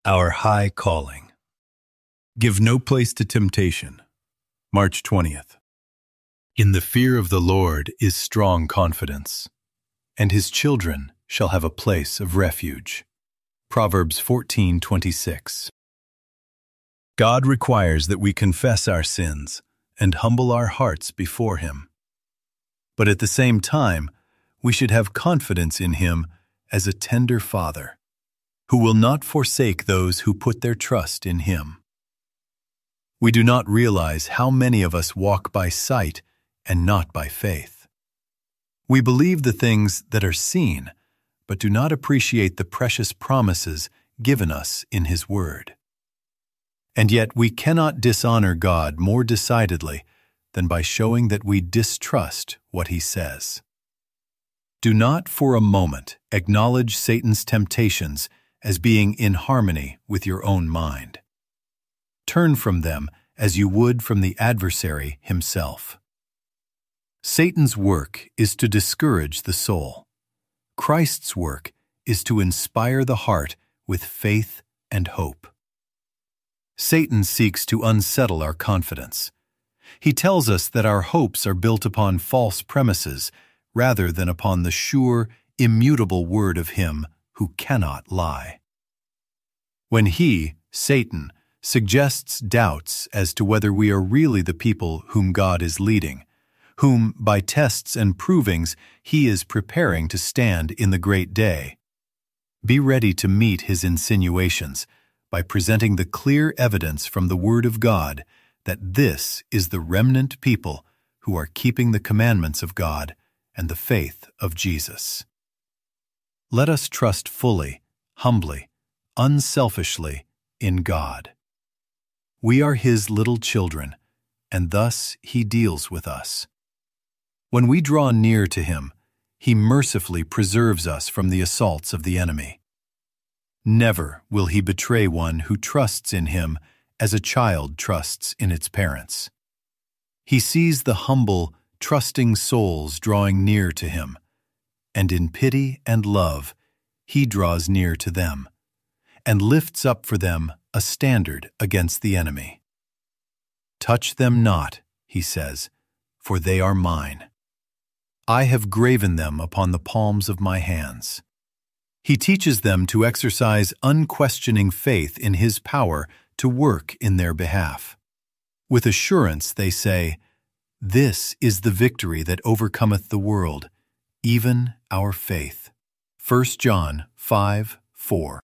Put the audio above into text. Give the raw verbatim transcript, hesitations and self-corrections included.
Our high calling. Give no place to temptation. March twentieth. In the fear of the Lord is strong confidence, and his children shall have a place of refuge. Proverbs fourteen twenty-six. God requires that we confess our sins and humble our hearts before him. But at the same time, we should have confidence in him as a tender father, who will not forsake those who put their trust in him. We do not realize how many of us walk by sight and not by faith. We believe the things that are seen, but do not appreciate the precious promises given us in his word. And yet we cannot dishonor God more decidedly than by showing that we distrust what he says. Do not for a moment acknowledge Satan's temptations as being in harmony with your own mind. Turn from them as you would from the adversary himself. Satan's work is to discourage the soul. Christ's work is to inspire the heart with faith and hope. Satan seeks to unsettle our confidence. He tells us that our hopes are built upon false premises rather than upon the sure, immutable word of him who cannot lie. When he, Satan, suggests doubts as to whether we are really the people whom God is leading, whom, by tests and provings, he is preparing to stand in the great day, be ready to meet his insinuations by presenting the clear evidence from the Word of God that this is the remnant people who are keeping the commandments of God and the faith of Jesus. Let us trust fully, humbly, unselfishly in God. We are his little children, and thus he deals with us. When we draw near to him, he mercifully preserves us from the assaults of the enemy. Never will he betray one who trusts in him as a child trusts in its parents. He sees the humble, trusting souls drawing near to him, and in pity and love, he draws near to them, and lifts up for them a standard against the enemy. Touch them not, he says, for they are mine. I have graven them upon the palms of my hands. He teaches them to exercise unquestioning faith in his power to work in their behalf. With assurance they say, "This is the victory that overcometh the world, even our faith." First John five four.